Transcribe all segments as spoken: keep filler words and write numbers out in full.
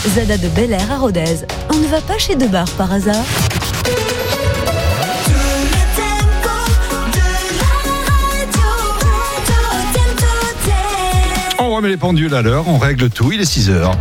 Zada de Bel Air à Rodez. On ne va pas chez Debar par hasard. On remet les pendules à l'heure, on règle tout, il est six heures.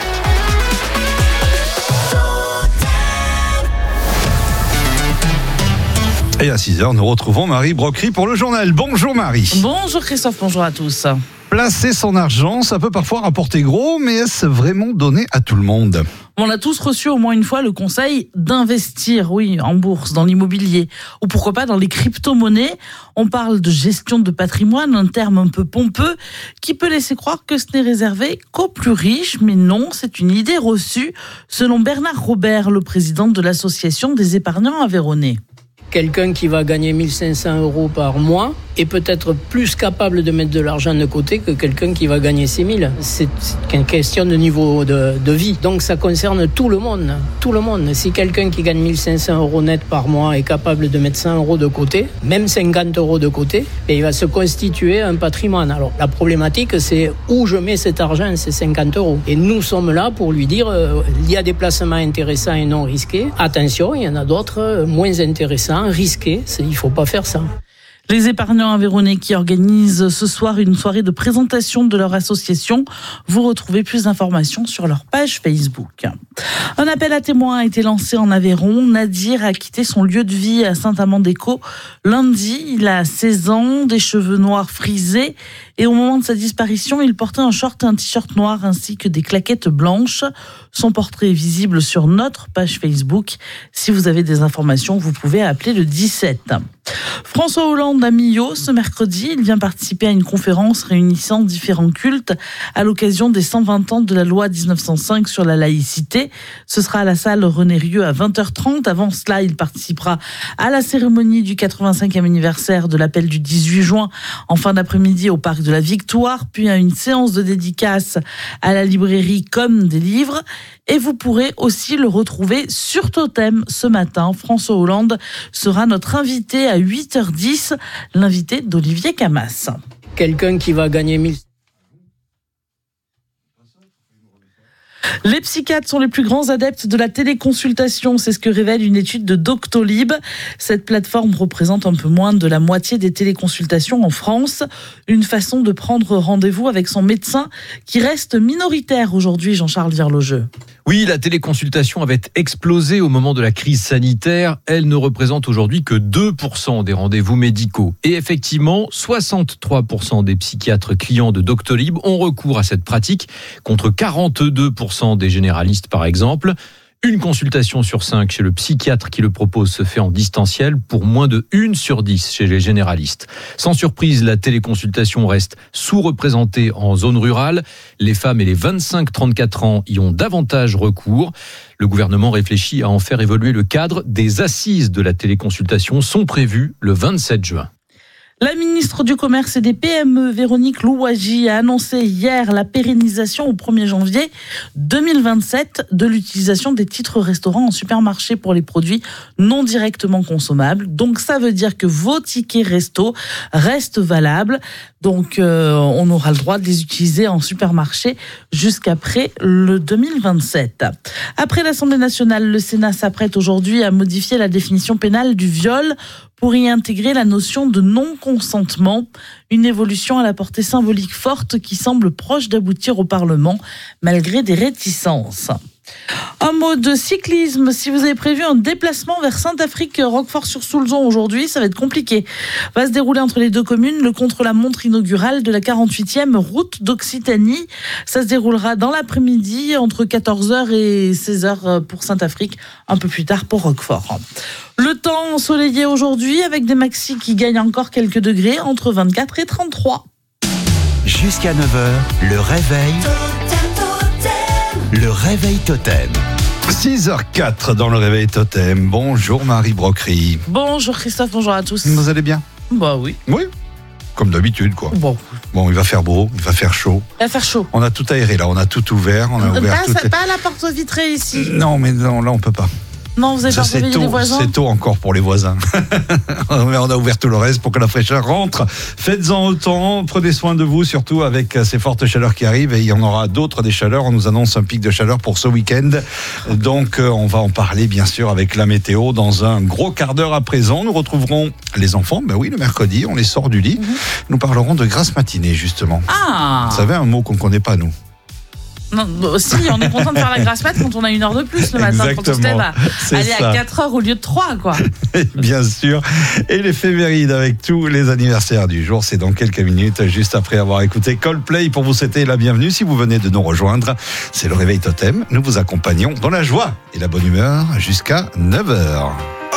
Et à six heures, nous retrouvons Marie Brocry pour le journal. Bonjour Marie. Bonjour Christophe, bonjour à tous. Placer son argent, ça peut parfois rapporter gros, mais est-ce vraiment donné à tout le monde ? On a tous reçu au moins une fois le conseil d'investir, oui, en bourse, dans l'immobilier, ou pourquoi pas dans les crypto-monnaies. On parle de gestion de patrimoine, un terme un peu pompeux, qui peut laisser croire que ce n'est réservé qu'aux plus riches, mais non, c'est une idée reçue, selon Bernard Robert, le président de l'association des épargnants aveyronnais. Quelqu'un qui va gagner mille cinq cents euros par mois est peut-être plus capable de mettre de l'argent de côté que quelqu'un qui va gagner six mille. C'est une question de niveau de, de vie. Donc ça concerne tout le monde. Tout le monde. Si quelqu'un qui gagne mille cinq cents euros net par mois est capable de mettre cent euros de côté, même cinquante euros de côté, et il va se constituer un patrimoine. Alors la problématique, c'est où je mets cet argent, ces cinquante euros. Et nous sommes là pour lui dire, euh, il y a des placements intéressants et non risqués. Attention, il y en a d'autres euh, moins intéressants, risqués. C'est, il ne faut pas faire ça. Les épargnants aveyronnais qui organisent ce soir une soirée de présentation de leur association. Vous retrouvez plus d'informations sur leur page Facebook. Un appel à témoins a été lancé en Aveyron. Nadir a quitté son lieu de vie à Saint-Amand-des-Caux lundi. Il a seize ans, des cheveux noirs frisés et au moment de sa disparition, il portait un short et un t-shirt noir ainsi que des claquettes blanches. Son portrait est visible sur notre page Facebook. Si vous avez des informations, vous pouvez appeler le dix-sept. François Hollande à Millau ce mercredi, il vient participer à une conférence réunissant différents cultes à l'occasion des cent vingt ans de la loi dix-neuf cent cinq sur la laïcité. Ce sera à la salle René Rieu à vingt heures trente. Avant cela, il participera à la cérémonie du quatre-vingt-cinquième anniversaire de l'appel du dix-huit juin en fin d'après-midi au Parc de la Victoire, puis à une séance de dédicace à la librairie Comme des livres. Et vous pourrez aussi le retrouver sur Totem ce matin. François Hollande sera notre invité à huit heures dix, l'invité d'Olivier Camas. Quelqu'un qui va gagner mille... Les psychiatres sont les plus grands adeptes de la téléconsultation, c'est ce que révèle une étude de Doctolib. Cette plateforme représente un peu moins de la moitié des téléconsultations en France. Une façon de prendre rendez-vous avec son médecin qui reste minoritaire aujourd'hui, Jean-Charles Virlogeux. Oui, la téléconsultation avait explosé au moment de la crise sanitaire. Elle ne représente aujourd'hui que deux pour cent des rendez-vous médicaux. Et effectivement, soixante-trois pour cent des psychiatres clients de Doctolib ont recours à cette pratique, contre quarante-deux pour cent des généralistes par exemple. Une consultation sur cinq chez le psychiatre qui le propose se fait en distanciel pour moins de une sur dix chez les généralistes. Sans surprise, la téléconsultation reste sous-représentée en zone rurale. Les femmes et les vingt-cinq trente-quatre ans y ont davantage recours. Le gouvernement réfléchit à en faire évoluer le cadre. Des assises de la téléconsultation sont prévues le vingt-sept juin. La ministre du Commerce et des P M E, Véronique Louwagie, a annoncé hier la pérennisation au premier janvier deux mille vingt-sept de l'utilisation des titres restaurants en supermarché pour les produits non directement consommables. Donc ça veut dire que vos tickets resto restent valables. Donc euh, on aura le droit de les utiliser en supermarché jusqu'après le deux mille vingt-sept. Après l'Assemblée nationale, le Sénat s'apprête aujourd'hui à modifier la définition pénale du viol pour y intégrer la notion de non-consentement, une évolution à la portée symbolique forte qui semble proche d'aboutir au Parlement, malgré des réticences. Un mot de cyclisme, si vous avez prévu un déplacement vers Saint-Affrique, Roquefort-sur-Soulzon aujourd'hui, ça va être compliqué. Va se dérouler entre les deux communes le contre-la-montre inaugural de la quarante-huitième route d'Occitanie. Ça se déroulera dans l'après-midi entre quatorze heures et seize heures pour Saint-Affrique, un peu plus tard pour Roquefort. Le temps ensoleillé aujourd'hui avec des maxis qui gagnent encore quelques degrés entre vingt-quatre et trente-trois. Jusqu'à neuf heures, le réveil. Le réveil Totem. six heures quatre dans le réveil Totem. Bonjour Marie Brocry. Bonjour Christophe, bonjour à tous. Vous allez bien ? Bah oui. Oui, comme d'habitude quoi. Bon. Bon, il va faire beau, il va faire chaud. Il va faire chaud. On a tout aéré là, on a tout ouvert. On a ouvert pas, toutes les... pas la porte vitrée ici. Non, mais non, là on peut pas. Non, vous avez pas Ça, c'est réveillé les tôt, voisins? c'est tôt encore pour les voisins. Mais on a ouvert tout le reste pour que la fraîcheur rentre. Faites-en autant, prenez soin de vous, surtout avec ces fortes chaleurs qui arrivent. Et il y en aura d'autres des chaleurs. On nous annonce un pic de chaleur pour ce week-end. Donc, on va en parler, bien sûr, avec la météo dans un gros quart d'heure à présent. Nous retrouverons les enfants. Ben oui, le mercredi, on les sort du lit. Mm-hmm. Nous parlerons de grasse matinée, justement. Ah! Vous savez, un mot qu'on ne connaît pas, nous. Non, si, on est content de faire la grasse mat quand on a une heure de plus le matin. Exactement, quand on se lève à aller ça. à quatre heures au lieu de trois, quoi. Bien sûr. Et l'éphéméride avec tous les anniversaires du jour, c'est dans quelques minutes, juste après avoir écouté Coldplay pour vous souhaiter la bienvenue. Si vous venez de nous rejoindre, c'est le Réveil Totem. Nous vous accompagnons dans la joie et la bonne humeur jusqu'à neuf heures.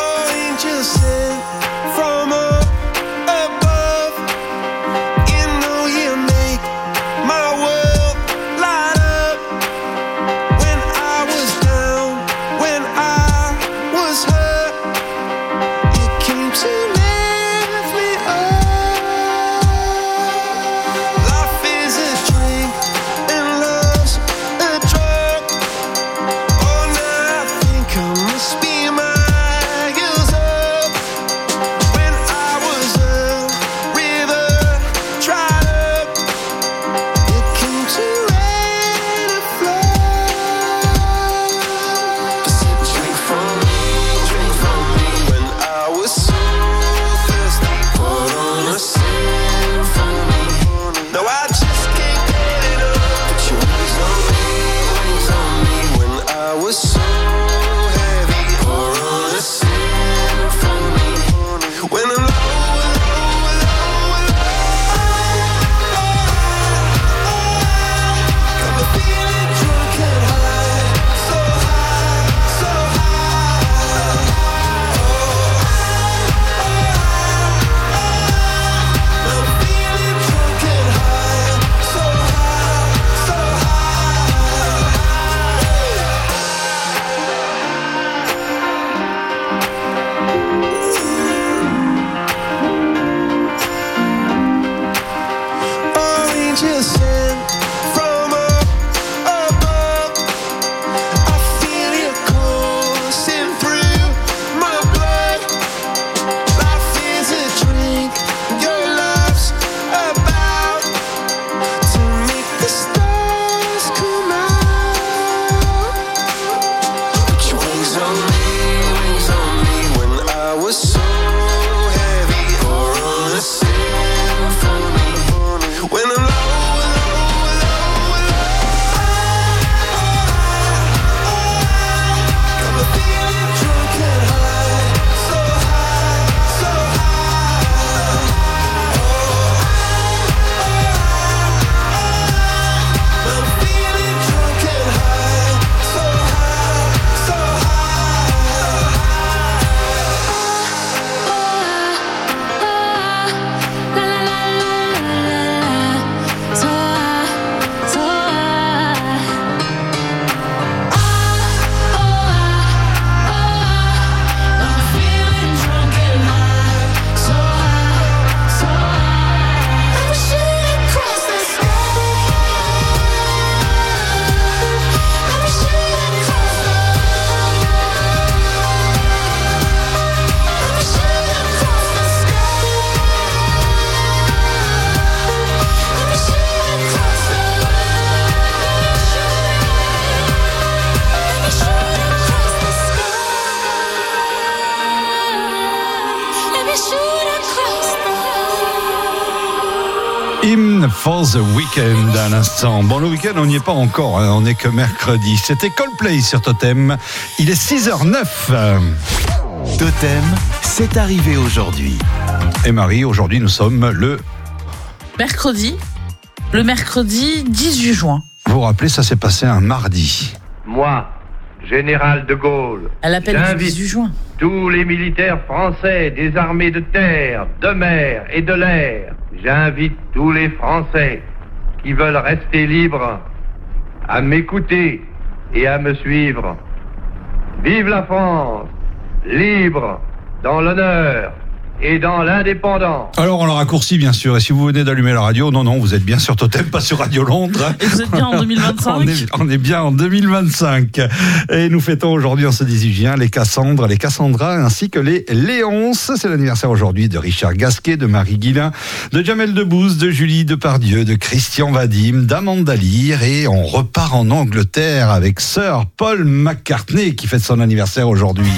Hymn for the Weekend à l'instant. Bon, le week-end, on n'y est pas encore, hein, on n'est que mercredi. C'était Coldplay sur Totem. Il est six heures neuf. Totem, c'est arrivé aujourd'hui. Et Marie, aujourd'hui, nous sommes le... Mercredi. Le mercredi dix-huit juin. Vous vous rappelez, ça s'est passé un mardi. Moi, général de Gaulle, Elle appelle le j'invite dix-huit juin. tous les militaires français des armées de terre, de mer et de l'air. J'invite tous les Français qui veulent rester libres à m'écouter et à me suivre. Vive la France, libre, dans l'honneur et dans l'indépendance. Alors on le raccourcit bien sûr, et si vous venez d'allumer la radio, non non, vous êtes bien sur Totem, pas sur Radio Londres. Et vous êtes bien en deux mille vingt-cinq. on, est, on est bien en deux mille vingt-cinq. Et nous fêtons aujourd'hui en ce dix-huit juin les Cassandres, les Cassandras ainsi que les Léonces. C'est l'anniversaire aujourd'hui de Richard Gasquet, de Marie Guillain, de Jamel Debbouze, de Julie Depardieu, de Christian Vadim, d'Amanda Lear, et on repart en Angleterre avec Sir Paul McCartney qui fête son anniversaire aujourd'hui.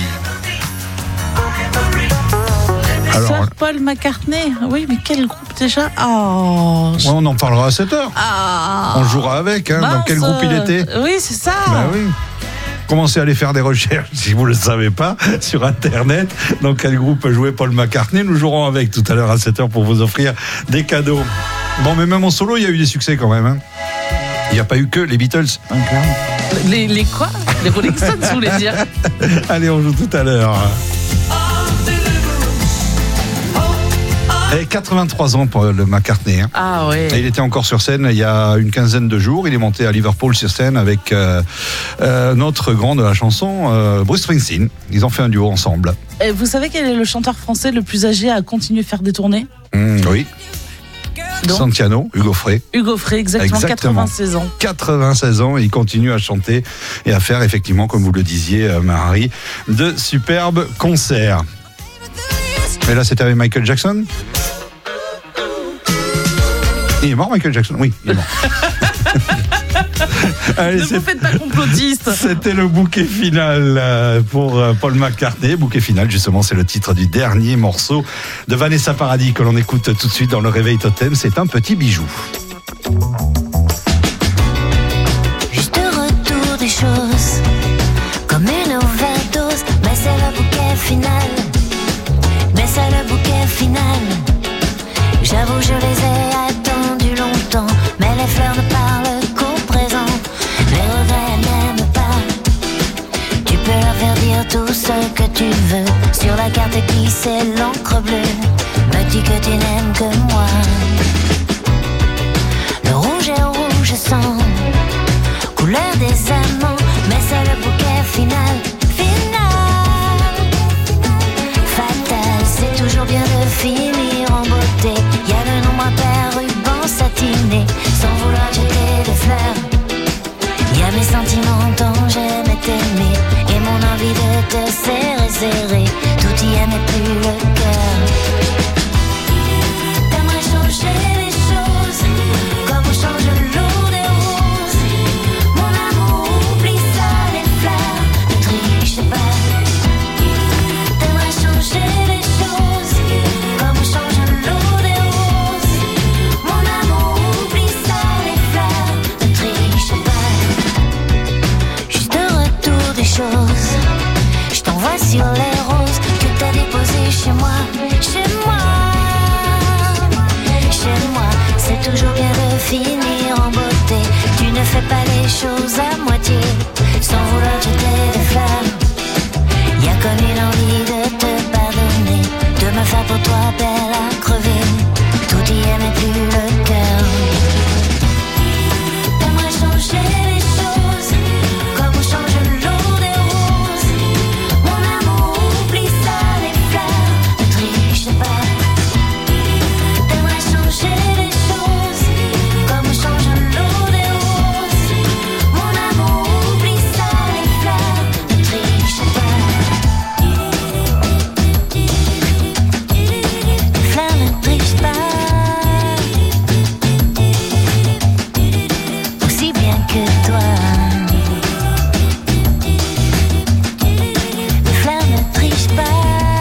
Alors, Sir Paul McCartney, oui, mais quel groupe déjà? Oh, je... ouais, on en parlera à sept heures. Ah, On jouera avec. Hein. Dans quel groupe il était? Oui, c'est ça. Ben oui. Commencez à aller faire des recherches, si vous ne le savez pas, sur Internet. Dans quel groupe jouait Paul McCartney? Nous jouerons avec tout à l'heure à sept heures pour vous offrir des cadeaux. Bon, mais même en solo, il y a eu des succès quand même. Hein. Il n'y a pas eu que les Beatles. Les, les quoi? Les Rolling Stones, vous voulez dire? Allez, on joue tout à l'heure. Et quatre-vingt-trois ans pour le McCartney. Hein. Ah ouais. Et il était encore sur scène il y a une quinzaine de jours. Il est monté à Liverpool sur scène avec euh, euh, notre grand de la chanson, euh, Bruce Springsteen. Ils ont fait un duo ensemble. Et vous savez quel est le chanteur français le plus âgé à continuer à faire des tournées? Mmh, oui. Donc, Santiano, Hugo Frey. Hugo Frey, exactement, Exactement. quatre-vingt-seize ans. quatre-vingt-seize ans, et il continue à chanter et à faire effectivement, comme vous le disiez, euh, Marie, de superbes concerts. Et là, c'était avec Michael Jackson. Il est mort, Michael Jackson? Oui, il est mort. Allez, ne vous faites pas complotiste. C'était le bouquet final pour Paul McCartney. Bouquet final, justement, c'est le titre du dernier morceau de Vanessa Paradis que l'on écoute tout de suite dans le Réveil Totem. C'est un petit bijou. Juste retour des choses, comme une overdose, mais c'est le bouquet final. Mais c'est le bouquet final. J'avoue, je les ai attendus longtemps, mais les fleurs ne parlent qu'au présent. Les regrets n'aiment pas. Tu peux leur faire dire tout ce que tu veux. Sur la carte qui c'est l'encre bleue. Me dis que tu n'aimes que moi. Le rouge est rouge sang, couleur des amants, mais c'est le bouquet final. C'est toujours bien de finir en beauté. Y a le nombre impair, ruban satiné, sans vouloir jeter des fleurs. Y a mes sentiments dont j'aimais t'aimer, et mon envie de te serrer, serrer. Tout y est mais plus le cœur. T'aimerais changer les choses, comme on change l'eau des roses. Mon amour, oublie ça, les fleurs, ne triche pas. T'aimerais changer les choses, comme on change l'eau des roses. Mon amour, oublie ça, les fleurs, ne triche pas. Juste retour des choses, je t'envoie sur les roses que t'as déposées chez moi. Chez moi, chez moi, c'est toujours bien de finir en beauté. Tu ne fais pas les choses à moitié, sans vouloir jeter des fleurs. Y'a comme une envie de te pardonner, de me faire pour toi belle à crever. Tout y est mais plus le cœur. T'aimerais changer les choses, comme on change l'eau des roses. Mon amour, oublie ça, les fleurs, ne triche pas. T'aimerais changer les choses, comme on change l'eau des roses. Mon amour, oublie ça, les fleurs, ne triche pas. Les fleurs ne trichent pas, aussi bien que toi. Les fleurs ne trichent pas.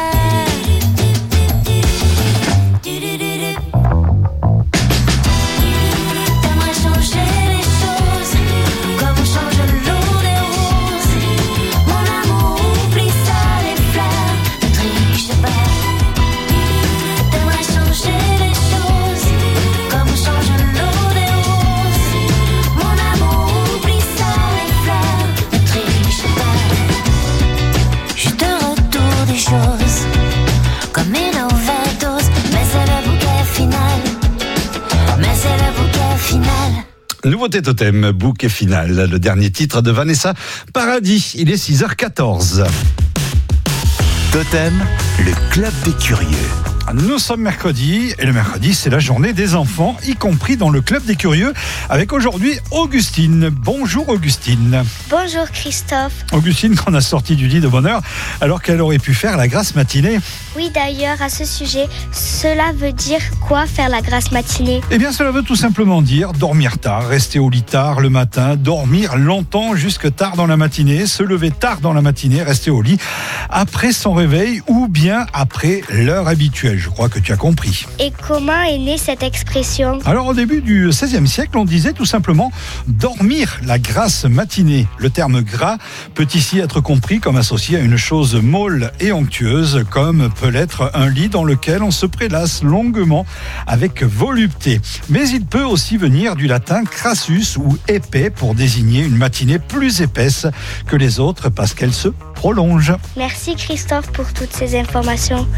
T'aimerais changer les choses, comme on change l'eau des roses. Mon amour, oublie ça, les fleurs, ne triche pas. T'aimerais changer les choses, comme on change l'eau des roses. Mon amour, oublie ça, les fleurs, ne triche pas. Juste retour des choses, comme une overdose, mais c'est le bouquet final. Mais c'est le bouquet final. Nouveauté Totem, bouquet final, le dernier titre de Vanessa Paradis. Il est six heures quatorze. Totem, le club des curieux. Nous sommes mercredi et le mercredi c'est la journée des enfants, y compris dans le club des curieux, avec aujourd'hui Augustine. Bonjour Augustine. Bonjour Christophe. Augustine qu'on a sorti du lit de bonne heure alors qu'elle aurait pu faire la grasse matinée. Oui, d'ailleurs, à ce sujet, cela veut dire quoi faire la grasse matinée? Eh bien cela veut tout simplement dire dormir tard, rester au lit tard le matin, dormir longtemps jusque tard dans la matinée, se lever tard dans la matinée, rester au lit après son réveil ou bien après l'heure habituelle. Je crois que tu as compris. Et comment est née cette expression? Alors au début du seizième siècle, on disait tout simplement dormir la grasse matinée. Le terme gras peut ici être compris comme associé à une chose molle et onctueuse, comme peut l'être un lit dans lequel on se prélasse longuement avec volupté. Mais il peut aussi venir du latin crassus ou épais pour désigner une matinée plus épaisse que les autres parce qu'elle se prolonge. Merci Christophe pour toutes ces informations.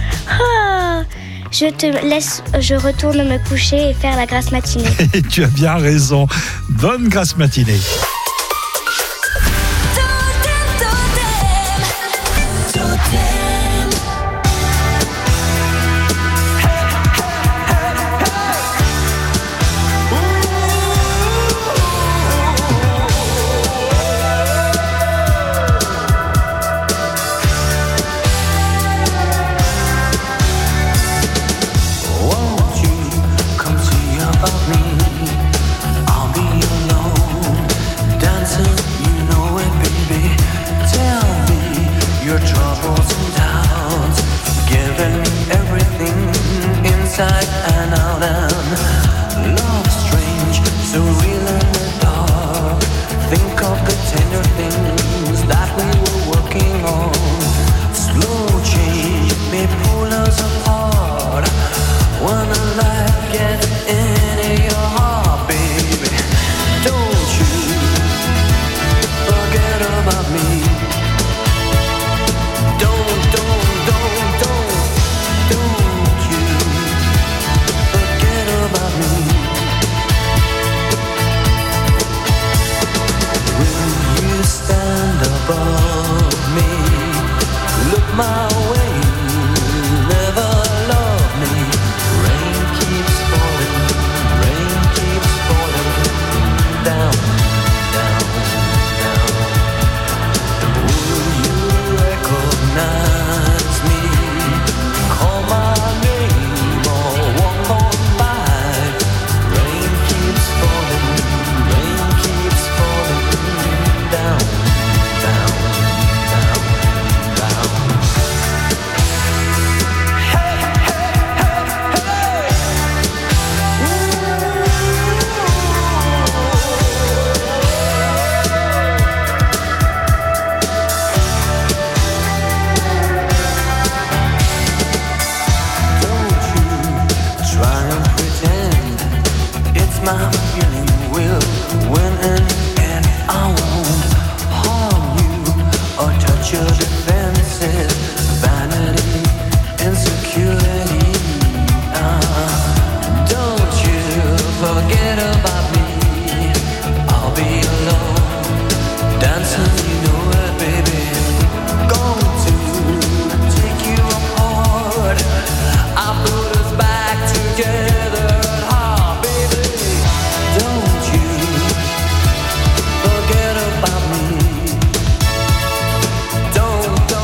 Ah, je te laisse, je retourne me coucher et faire la grasse matinée. Et tu as bien raison. Bonne grasse matinée. Don't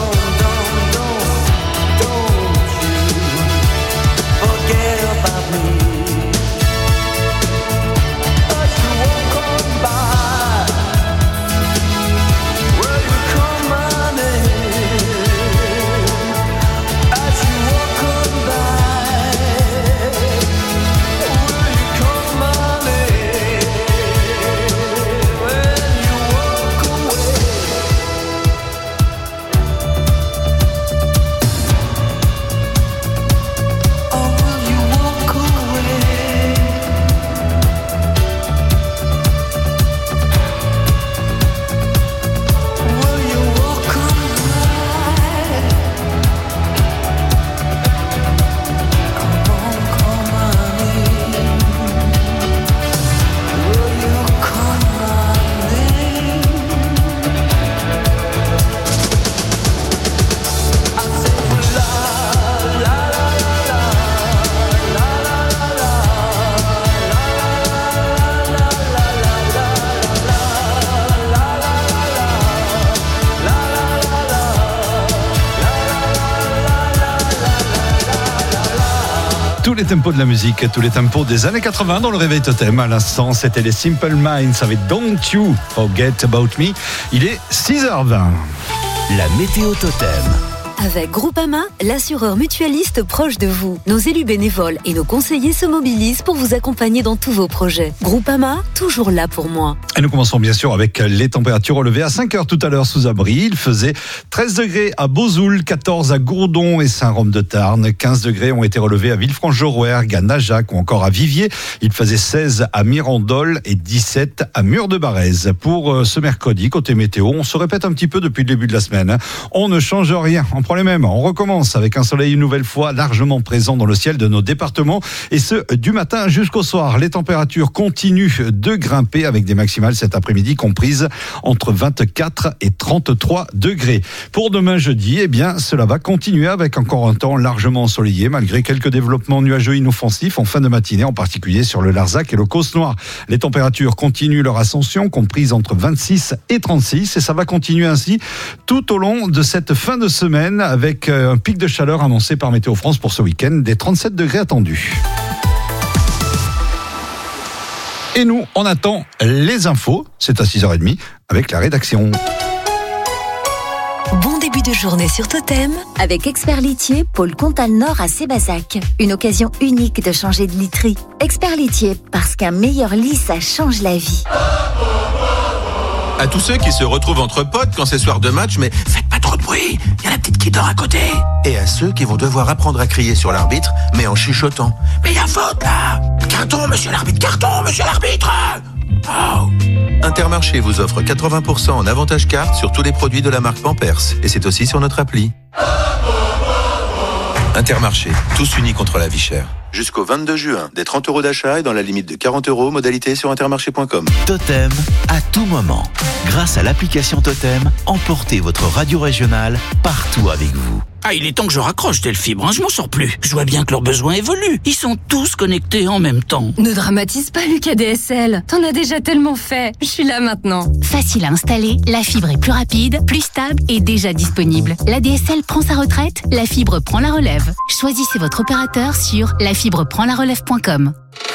tous les tempos de la musique, tous les tempos des années quatre-vingts dans le Réveil Totem. À l'instant, c'était les Simple Minds avec Don't You Forget About Me. Il est six heures vingt. La météo Totem. Avec Groupama, l'assureur mutualiste proche de vous. Nos élus bénévoles et nos conseillers se mobilisent pour vous accompagner dans tous vos projets. Groupama, toujours là pour moi. Et nous commençons bien sûr avec les températures relevées à cinq heures tout à l'heure sous abri. Il faisait treize degrés à Beauzoul, quatorze à Gourdon et Saint-Rome-de-Tarn. quinze degrés ont été relevés à Villefranche-de-Rouergue, à Najac ou encore à Viviers. Il faisait seize à Mirandol et dix-sept à Mur-de-Barèze. Pour ce mercredi, côté météo, on se répète un petit peu depuis le début de la semaine. On ne change rien. On prend les mêmes. On recommence avec un soleil une nouvelle fois largement présent dans le ciel de nos départements et ce du matin jusqu'au soir. Les températures continuent de grimper avec des maximales cet après-midi comprises entre vingt-quatre et trente-trois degrés. Pour demain jeudi, eh bien, cela va continuer avec encore un temps largement ensoleillé malgré quelques développements nuageux inoffensifs en fin de matinée, en particulier sur le Larzac et le Causse Noir. Les températures continuent leur ascension comprises entre vingt-six et trente-six et ça va continuer ainsi tout au long de cette fin de semaine avec un pic de chaleur annoncé par Météo France pour ce week-end, des trente-sept degrés attendus. Et nous, on attend les infos, c'est à six heures trente avec la rédaction. Bon début de journée sur Totem avec Expert Litier, pôle Comtal Nord à Sébazac. Une occasion unique de changer de literie. Expert Litier, parce qu'un meilleur lit, ça change la vie. À tous ceux qui se retrouvent entre potes quand c'est soir de match, mais faites pas trop de bruit, il y a la petite qui dort à côté. Et à ceux qui vont devoir apprendre à crier sur l'arbitre, mais en chuchotant. Mais il y a faute là. Carton, monsieur l'arbitre, carton, monsieur l'arbitre. Oh. Intermarché vous offre quatre-vingts pour cent en avantage carte sur tous les produits de la marque Pampers. Et c'est aussi sur notre appli. Intermarché, tous unis contre la vie chère. Jusqu'au vingt-deux juin, des trente euros d'achat et dans la limite de quarante euros, modalité sur intermarché point com. Totem, à tout moment. Grâce à l'application Totem, emportez votre radio régionale partout avec vous. Ah, il est temps que je raccroche Delfibre, hein, je m'en sors plus. Je vois bien que leurs besoins évoluent. Ils sont tous connectés en même temps. Ne dramatise pas, Lucas D S L. T'en as déjà tellement fait. Je suis là maintenant. Facile à installer, la fibre est plus rapide, plus stable et déjà disponible. La D S L prend sa retraite, la fibre prend la relève. Choisissez votre opérateur sur la fibre prend la relève point com.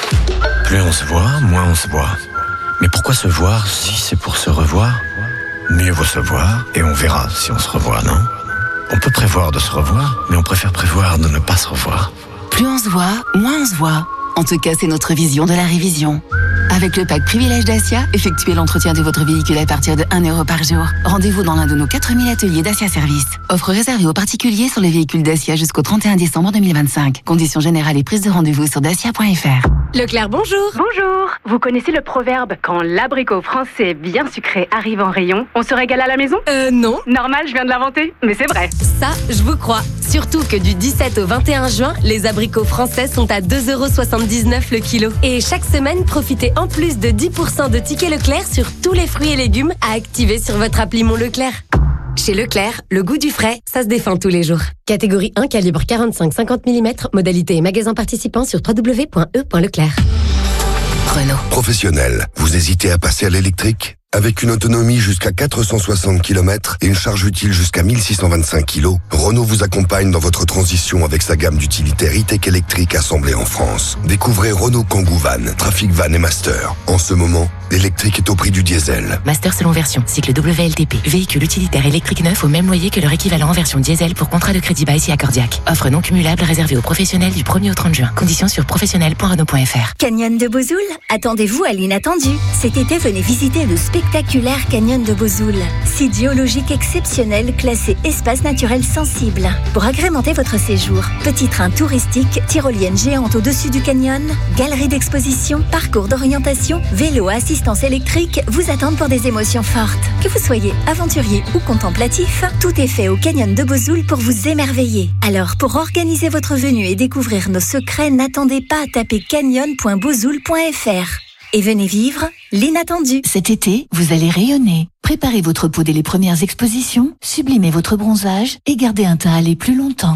Plus on se voit, moins on se voit. Mais pourquoi se voir si c'est pour se revoir? Mieux vaut se voir et on verra si on se revoit, non? On peut prévoir de se revoir, mais on préfère prévoir de ne pas se revoir. Plus on se voit, moins on se voit. En tout cas, c'est notre vision de la révision. Avec le pack Privilège Dacia, effectuez l'entretien de votre véhicule à partir de un euro par jour. Rendez-vous dans l'un de nos quatre mille ateliers Dacia Service. Offre réservée aux particuliers sur les véhicules Dacia jusqu'au trente et un décembre deux mille vingt-cinq. Conditions générales et prise de rendez-vous sur dacia point f r. Leclerc, bonjour. Bonjour. Vous connaissez le proverbe « Quand l'abricot français bien sucré arrive en rayon, on se régale à la maison » Euh, non. Normal, je viens de l'inventer, mais c'est vrai. Ça, je vous crois. Surtout que du dix-sept au vingt et un juin, les abricots français sont à deux euros soixante-dix-neuf le kilo. Et chaque semaine, profitez en plus de dix pour cent de tickets Leclerc sur tous les fruits et légumes à activer sur votre appli Mon Leclerc. Chez Leclerc, le goût du frais, ça se défend tous les jours. Catégorie un, calibre quarante-cinq à cinquante millimètres, modalité et magasin participant sur w w w point e point leclerc. Renault. Professionnel, vous hésitez à passer à l'électrique ? Avec une autonomie jusqu'à quatre cent soixante kilomètres et une charge utile jusqu'à mille six cent vingt-cinq kilos, Renault vous accompagne dans votre transition avec sa gamme d'utilitaires e-tech électriques assemblés en France. Découvrez Renault Kangoo Van, Trafic Van et Master. En ce moment, l'électrique est au prix du diesel. Master selon version, cycle W L T P. Véhicule utilitaire électrique neuf au même loyer que leur équivalent en version diesel pour contrat de crédit bail si accordiaque. Offre non cumulable réservée aux professionnels du premier au trente juin. Conditions sur professionnel point renault point f r. Canyon de Beauzoul, attendez-vous à l'inattendu. Cet été, venez visiter le spectaculaire Canyon de Beauzoul. Site géologique exceptionnel classé espace naturel sensible. Pour agrémenter votre séjour, petit train touristique, tyrolienne géante au-dessus du canyon, galerie d'exposition, parcours d'orientation, vélo à assistance électrique vous attendent pour des émotions fortes. Que vous soyez aventurier ou contemplatif, tout est fait au Canyon de Beauzoul pour vous émerveiller. Alors, pour organiser votre venue et découvrir nos secrets, n'attendez pas à taper canyon point beauzoul point f r. Et venez vivre l'inattendu. Cet été, vous allez rayonner. Préparez votre peau dès les premières expositions, sublimez votre bronzage et gardez un teint à aller plus longtemps.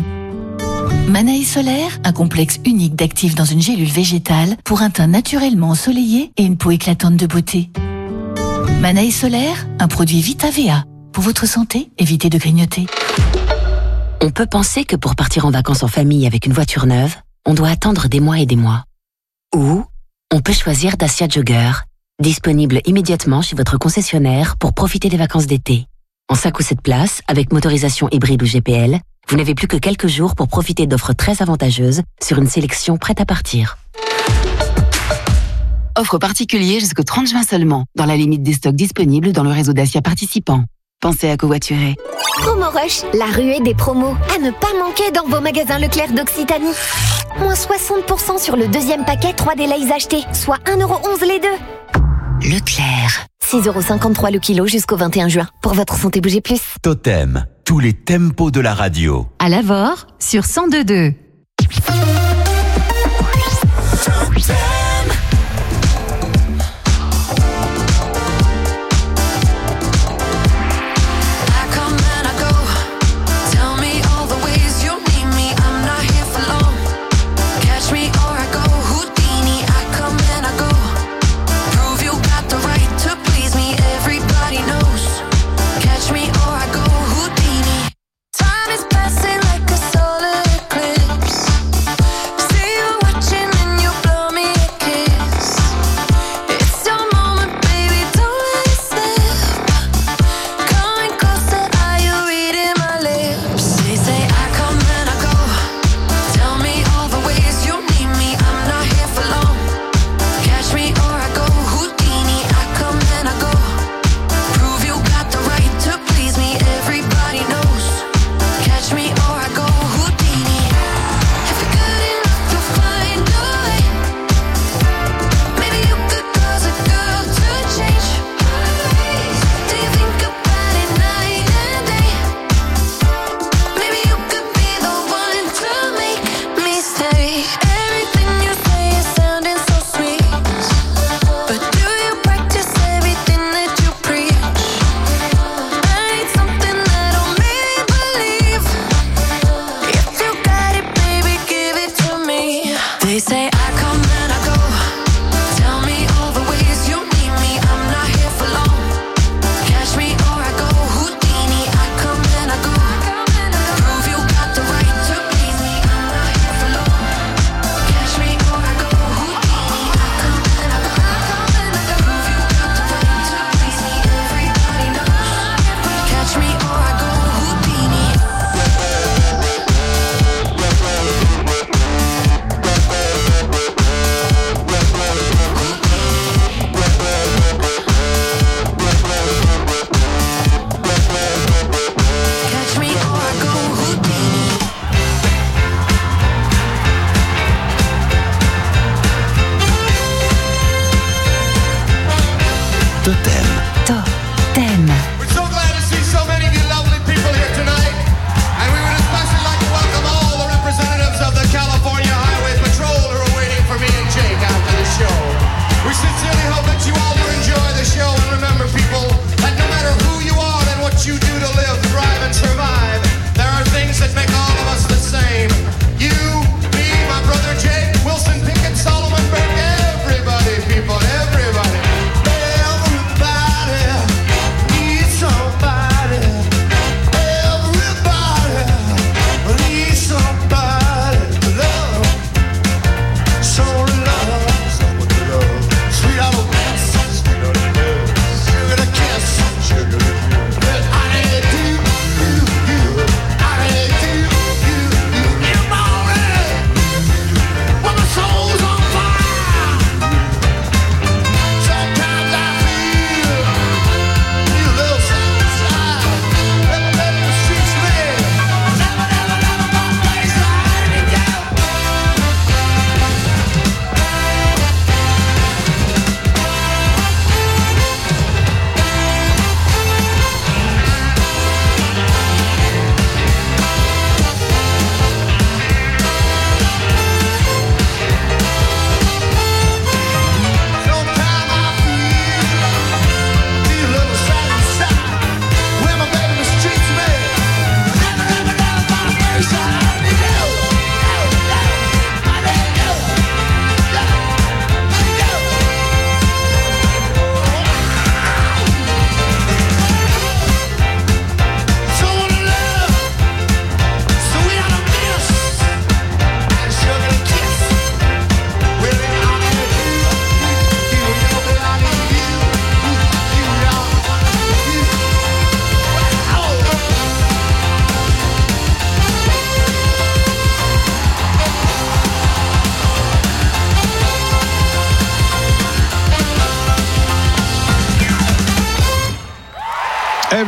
Manaï Solaire, un complexe unique d'actifs dans une gélule végétale pour un teint naturellement ensoleillé et une peau éclatante de beauté. Manaï Solaire, un produit Vita V A. Pour votre santé, évitez de grignoter. On peut penser que pour partir en vacances en famille avec une voiture neuve, on doit attendre des mois et des mois. Ou on peut choisir Dacia Jogger, disponible immédiatement chez votre concessionnaire pour profiter des vacances d'été. En cinq ou sept places, avec motorisation hybride ou G P L, vous n'avez plus que quelques jours pour profiter d'offres très avantageuses sur une sélection prête à partir. Offre particulier jusqu'au trente juin seulement, dans la limite des stocks disponibles dans le réseau Dacia participant. Pensez à covoiturer. Promo Rush, la ruée des promos. À ne pas manquer dans vos magasins Leclerc d'Occitanie. Moins soixante pour cent sur le deuxième paquet trois D Lays achetés, soit un euro onze les deux. Leclerc. six euros cinquante-trois le kilo jusqu'au vingt et un juin. Pour votre santé, bougez plus. Totem, tous les tempos de la radio. À Lavore, sur cent deux virgule deux. Passing like a solar eclipse. See you watching and you blow me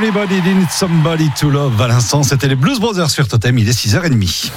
Everybody Needs Somebody to Love. À l'instant, c'était les Blues Brothers sur Totem. Il est six heures trente.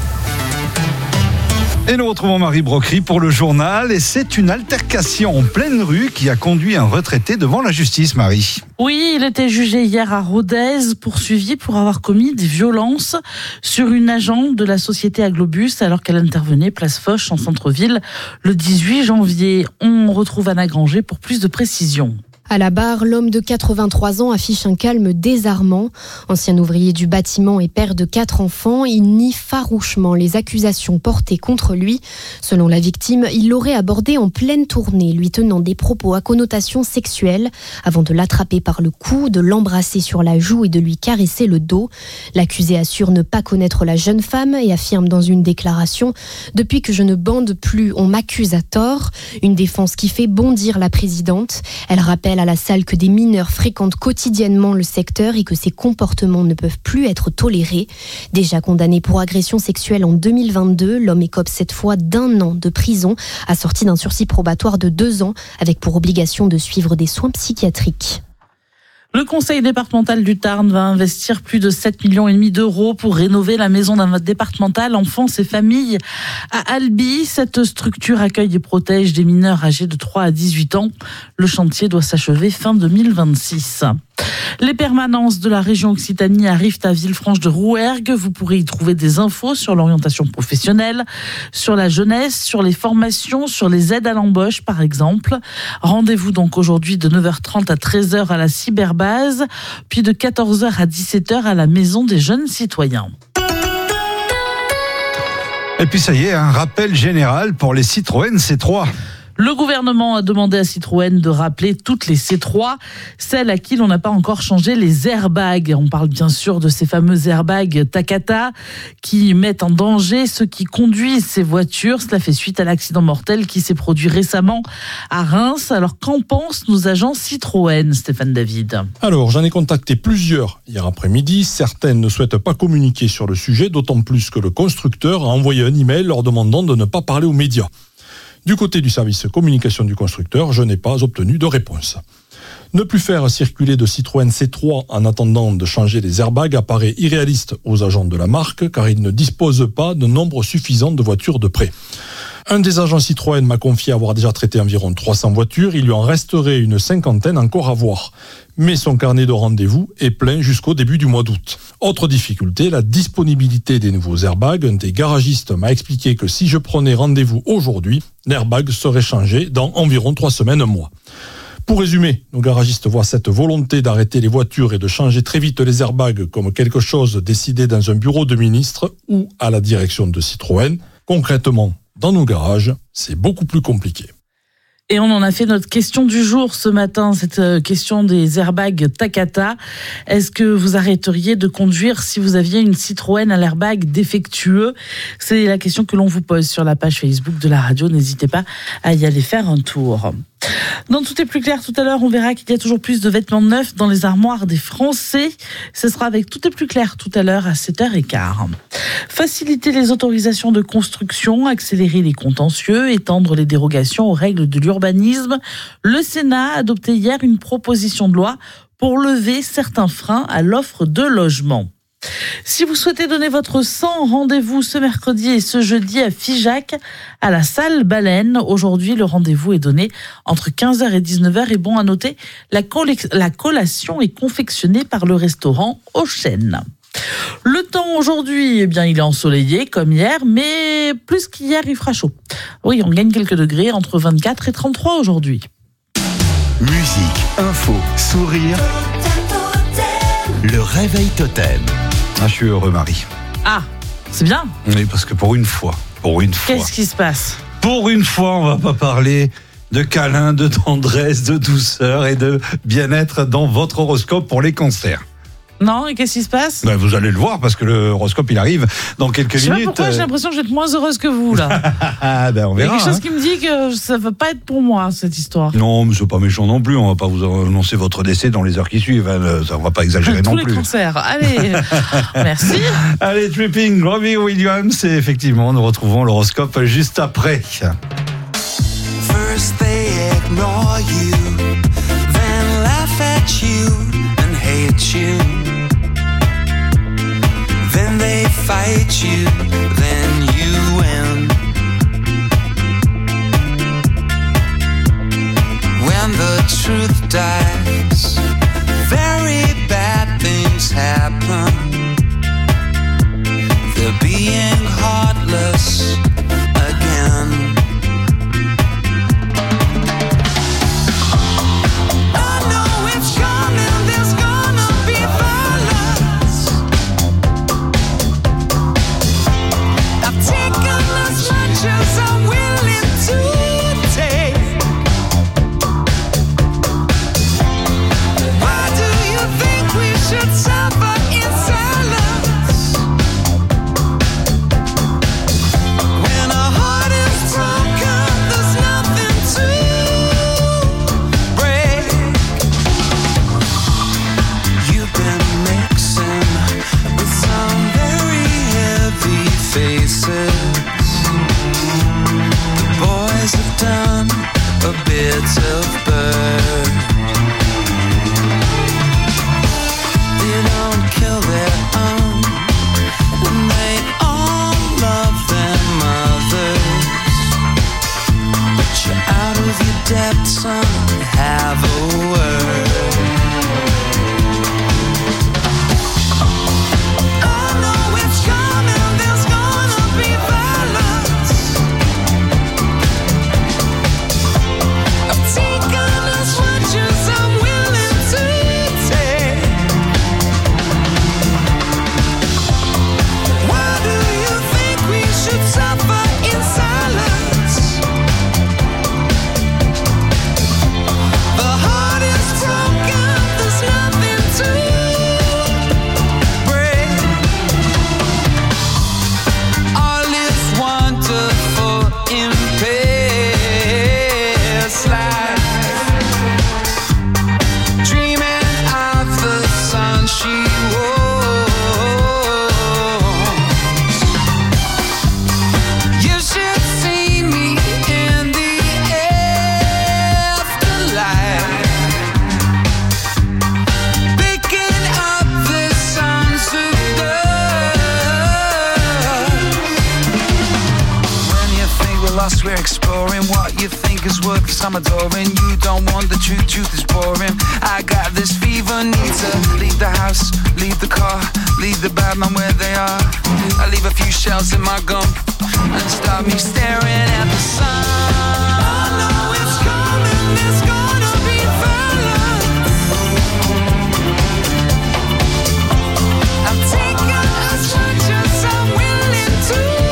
Et nous retrouvons Marie Brocry pour le journal. Et c'est une altercation en pleine rue qui a conduit un retraité devant la justice, Marie. Oui, il était jugé hier à Rodez, poursuivi pour avoir commis des violences sur une agente de la société Aglobus alors qu'elle intervenait place Foch en centre-ville le dix-huit janvier. On retrouve Anna Granger pour plus de précisions. À la barre, l'homme de quatre-vingt-trois ans affiche un calme désarmant. Ancien ouvrier du bâtiment et père de quatre enfants, il nie farouchement les accusations portées contre lui. Selon la victime, il l'aurait abordé en pleine tournée, lui tenant des propos à connotation sexuelle, avant de l'attraper par le cou, de l'embrasser sur la joue et de lui caresser le dos. L'accusé assure ne pas connaître la jeune femme et affirme dans une déclaration « Depuis que je ne bande plus, on m'accuse à tort ». Une défense qui fait bondir la présidente. Elle rappelle à la salle que des mineurs fréquentent quotidiennement le secteur et que ces comportements ne peuvent plus être tolérés. Déjà condamné pour agression sexuelle en deux mille vingt-deux, l'homme écope cette fois d'un an de prison, assorti d'un sursis probatoire de deux ans, avec pour obligation de suivre des soins psychiatriques. Le conseil départemental du Tarn va investir plus de sept virgule cinq millions d'euros pour rénover la maison départementale enfance et famille à Albi. Cette structure accueille et protège des mineurs âgés de trois à dix-huit ans. Le chantier doit s'achever fin deux mille vingt-six. Les permanences de la région Occitanie arrivent à Villefranche de Rouergue. Vous pourrez y trouver des infos sur l'orientation professionnelle, sur la jeunesse, sur les formations, sur les aides à l'embauche par exemple. Rendez-vous donc aujourd'hui de neuf heures trente à treize heures à la cyberbase, puis de quatorze heures à dix-sept heures à la maison des jeunes citoyens. Et puis ça y est, un rappel général pour les Citroën C trois. Le gouvernement a demandé à Citroën de rappeler toutes les C trois, celles à qui l'on n'a pas encore changé les airbags. On parle bien sûr de ces fameux airbags Takata qui mettent en danger ceux qui conduisent ces voitures. Cela fait suite à l'accident mortel qui s'est produit récemment à Reims. Alors qu'en pensent nos agents Citroën, Stéphane David ? Alors j'en ai contacté plusieurs hier après-midi. Certaines ne souhaitent pas communiquer sur le sujet, d'autant plus que le constructeur a envoyé un email leur demandant de ne pas parler aux médias. Du côté du service communication du constructeur, je n'ai pas obtenu de réponse. Ne plus faire circuler de Citroën C trois en attendant de changer les airbags apparaît irréaliste aux agents de la marque car ils ne disposent pas de nombre suffisant de voitures de prêt. Un des agents Citroën m'a confié avoir déjà traité environ trois cents voitures, il lui en resterait une cinquantaine encore à voir. Mais son carnet de rendez-vous est plein jusqu'au début du mois d'août. Autre difficulté, la disponibilité des nouveaux airbags. Un des garagistes m'a expliqué que si je prenais rendez-vous aujourd'hui, l'airbag serait changé dans environ trois semaines, un mois. Pour résumer, nos garagistes voient cette volonté d'arrêter les voitures et de changer très vite les airbags comme quelque chose décidé dans un bureau de ministre ou à la direction de Citroën. Concrètement, dans nos garages, c'est beaucoup plus compliqué. Et on en a fait notre question du jour ce matin, cette question des airbags Takata. Est-ce que vous arrêteriez de conduire si vous aviez une Citroën à l'airbag défectueux ? C'est la question que l'on vous pose sur la page Facebook de la radio. N'hésitez pas à y aller faire un tour. Dans Tout est plus clair tout à l'heure, on verra qu'il y a toujours plus de vêtements neufs dans les armoires des Français. Ce sera avec Tout est plus clair tout à l'heure à sept heures quinze. Faciliter les autorisations de construction, accélérer les contentieux, étendre les dérogations aux règles de l'urbanisme. Le Sénat a adopté hier une proposition de loi pour lever certains freins à l'offre de logement. Si vous souhaitez donner votre sang, rendez-vous ce mercredi et ce jeudi à Figeac, à la salle Baleine. Aujourd'hui, le rendez-vous est donné entre quinze heures et dix-neuf heures. Et bon à noter, la, coll- la collation est confectionnée par le restaurant Au Chêne. Le temps aujourd'hui, eh bien, il est ensoleillé comme hier, mais plus qu'hier, il fera chaud. Oui, on gagne quelques degrés, entre vingt-quatre et trente-trois aujourd'hui. Musique, info, sourire. Le réveil totem. Ah, je suis heureux, Marie. Ah, c'est bien. Oui, parce que pour une fois, pour une fois. Qu'est-ce qui se passe ? Pour une fois, on va pas parler de câlins, de tendresse, de douceur et de bien-être dans votre horoscope pour les cancers. Non, et qu'est-ce qui se passe ? Ben, vous allez le voir parce que le horoscope il arrive dans quelques minutes. Je sais minutes. pas pourquoi j'ai l'impression que je vais être moins heureuse que vous là. Ah ben on verra. Il y a quelque chose hein. qui me dit que ça va pas être pour moi cette histoire. Non, mais c'est pas méchant non plus. On va pas vous annoncer votre décès dans les heures qui suivent. Ça, on va pas exagérer Tous non les plus. cancers. Allez, merci. Allez, Tripping, Robbie Williams. Et effectivement, nous retrouvons l'horoscope juste après. First they ignore you, then laugh at you and hate you. you. Then they fight you, then you win. When the truth dies, very bad things happen. They're being heartless again. We're exploring what you think is worth some adoring. You don't want the truth, truth is boring. I got this fever, need to leave the house, leave the car, leave the bad man where they are. I leave a few shells in my gum and start me staring at the sun. I know it's coming, there's gonna be violence. I'm taking as much as I'm willing to.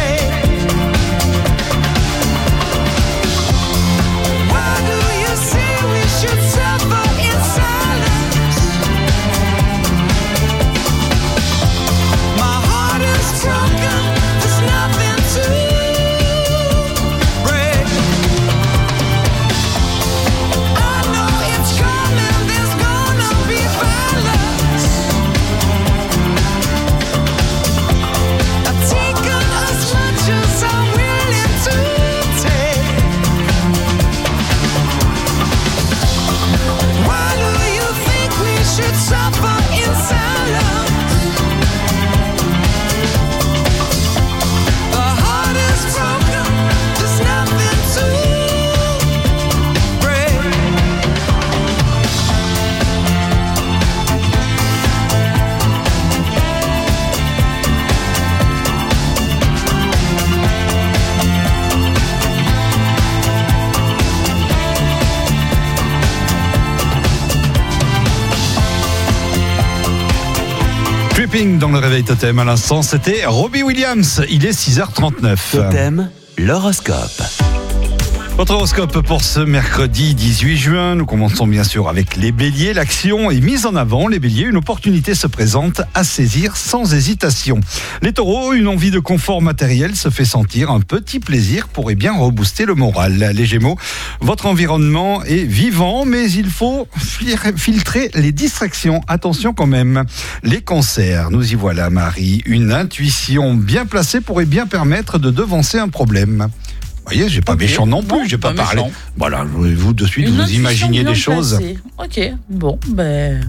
Dans le réveil Totem à l'instant, c'était Robbie Williams. Il est six heures trente-neuf. Totem, l'horoscope. Votre horoscope pour ce mercredi dix-huit juin, nous commençons bien sûr avec les béliers. L'action est mise en avant. Les béliers, une opportunité se présente à saisir sans hésitation. Les taureaux, une envie de confort matériel se fait sentir. Un petit plaisir pourrait bien rebooster le moral. Les gémeaux, votre environnement est vivant, mais il faut filtrer les distractions. Attention quand même. Les cancers, nous y voilà Marie. Une intuition bien placée pourrait bien permettre de devancer un problème. Vous voyez, j'ai pas okay. méchant non plus, bon, j'ai pas, pas parlé. Voilà, vous de suite, une vous imaginez des choses. Placée. Ok, bon, ben,